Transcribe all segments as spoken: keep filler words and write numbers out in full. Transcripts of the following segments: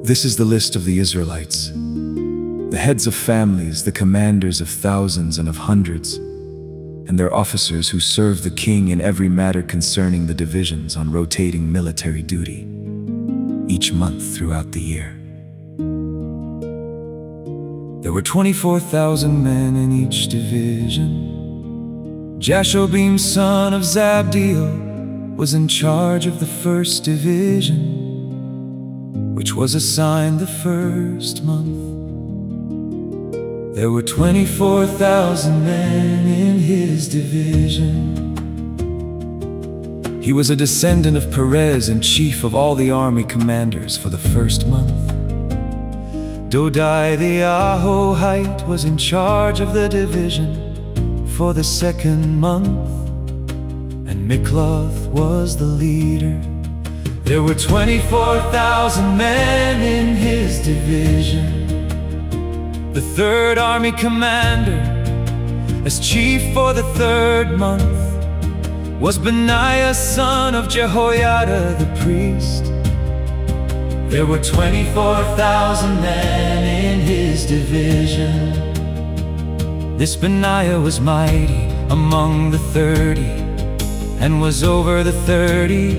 This is the list of the Israelites, the heads of families, the commanders of thousands and of hundreds, and their officers who serve the king in every matter concerning the divisions on rotating military duty each month throughout the year. There were twenty-four thousand men in each division. Jashobeam, son of Zabdiel, was in charge of the first division, which was assigned the first month. There were twenty-four thousand men in his division. He was a descendant of Perez and chief of all the army commanders for the first month. Dodai the Ahohite was in charge of the division for the second month, and Mikloth was the leader. There were twenty-four thousand men in his division. The third army commander, as chief for the third month, was Benaiah, son of Jehoiada the priest. There were twenty-four thousand men in his division. This Benaiah was mighty among the thirty, and was over the thirty.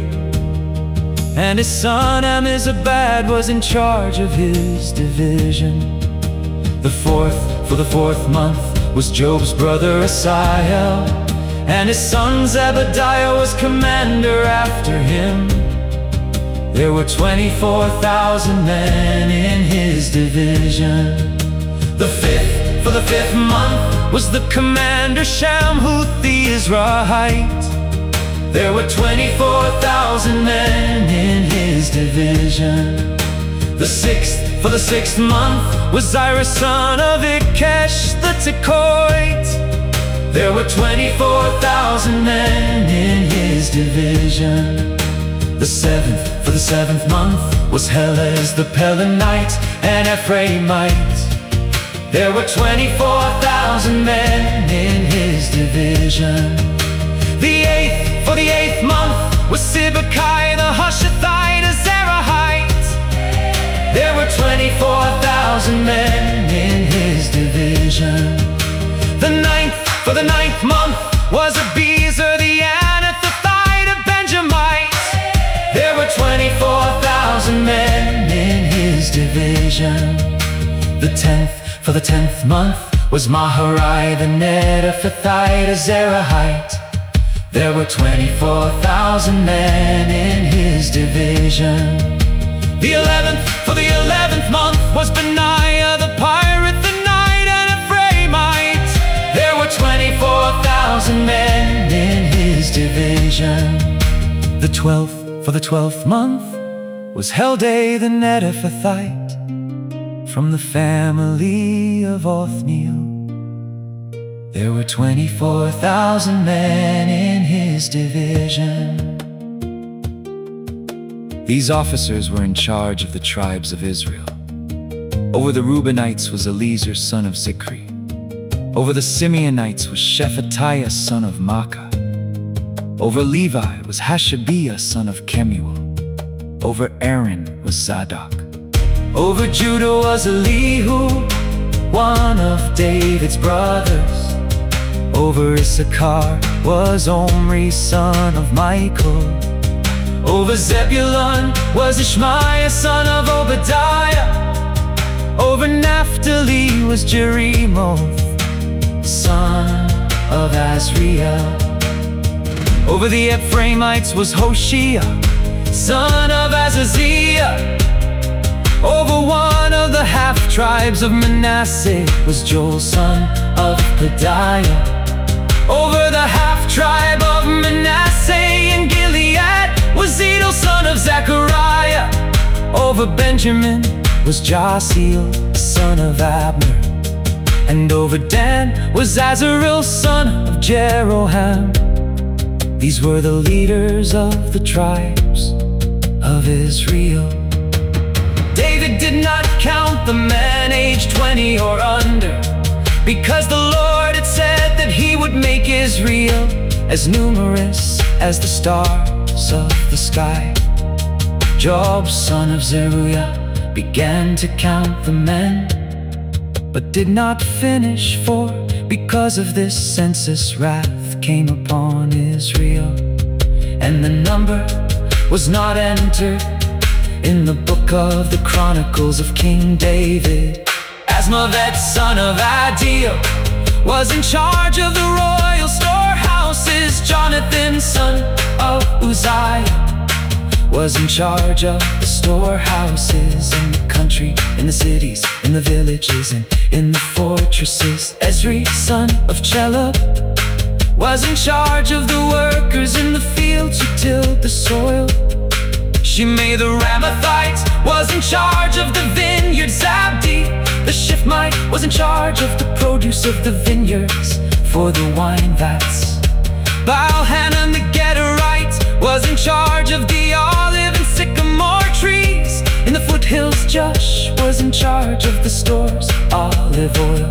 And his son Amizabad was in charge of his division. The fourth, for the fourth month, was Job's brother Asahel, and his son Zebediah was commander after him. There were twenty-four thousand men in his division. The fifth, for the fifth month, was the commander Shamhuth the Israelite. There were twenty-four thousand men in his division. The sixth, for the sixth month, was Zirah, son of Ikesh the Tekoite. There were twenty-four thousand men in his division. The seventh, for the seventh month, was Helez the Pelonite and Ephraimite. There were twenty-four thousand men in his division. The eighth, for the eighth month, was Sibbecai the Hushathite, a Zerahite. There were twenty-four thousand men in his division. The ninth, for the ninth month, was Abiezer the Anathothite, a Benjamite. There were twenty-four thousand men in his division. The tenth, for the tenth month, was Maharai the Netophathite, a Zerahite. There were twenty-four thousand men in his division. The eleventh, for the eleventh month, was Benaiah the Pirathonite and Ephraimite. There were twenty-four thousand men in his division. The twelfth, for the twelfth month, was Heldai the Netophathite, from the family of Othniel. There were twenty-four thousand men in his division. These officers were in charge of the tribes of Israel. Over the Reubenites was Eliezer, son of Zichri. Over the Simeonites was Shephatiah, son of Maacah. Over Levi was Hashabiah, son of Kemuel. Over Aaron was Zadok. Over Judah was Elihu, one of David's brothers. Over Issachar was Omri, son of Michael. Over Zebulun was Ishmaiah, son of Obadiah. Over Naphtali was Jerimoth, son of Azriel. Over the Ephraimites was Hoshea, son of Azaziah. Over one of the half-tribes of Manasseh was Joel, son of Pedaiah. Over the half-tribe of Manasseh in Gilead was Edel, son of Zechariah. Over Benjamin was Jasiel, son of Abner. And over Dan was Azarel, son of Jeroham. These were the leaders of the tribes of Israel. David did not count the men aged twenty or under, because the Lord had said that he would make Israel as numerous as the stars of the sky. Job, son of Zeruiah, began to count the men, but did not finish, for because of this census wrath came upon Israel, and the number was not entered in the book of the Chronicles of King David. Asmavet, son of Adiel, was in charge of the royal storehouses. Jonathan, son of Uzziah, was in charge of the storehouses in the country, in the cities, in the villages, and in the fortresses. Ezri, son of Chelub, was in charge of the workers in the fields who tilled the soil. Shimei the Ramathite was in charge of the vineyard. Zabdi the Shifmite was in charge of the produce of the vineyards for the wine vats. Baal-Hanan the Gederite was in charge of the olive and sycamore trees in the foothills. Josh was in charge of the stores, olive oil.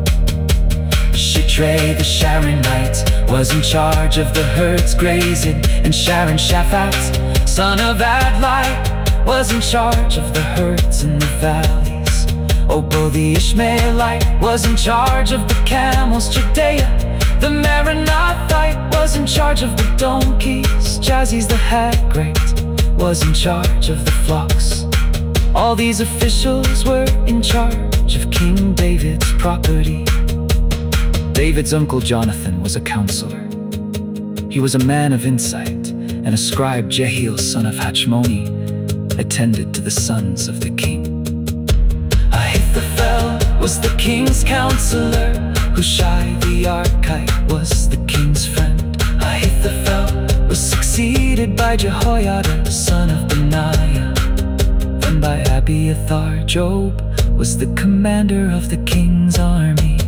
Shitrei the Sharonite was in charge of the herds grazing in Sharon. Shaphat, son of Adlai, was in charge of the herds in the valleys. Obo the Ishmaelite was in charge of the camels. Judea the Meronothite was in charge of the donkeys. Jaziz the Hagrite was in charge of the flocks. All these officials were in charge of King David's property. David's uncle Jonathan was a counselor. He was a man of insight, and a scribe, Jehiel, son of Hachmoni, attended to the sons of the king. Ahithophel was the king's counselor. Hushai the Archite was the king's friend. Ahithophel was succeeded by Jehoiada, son of Benaiah, then by Abiathar. Job was the commander of the king's army.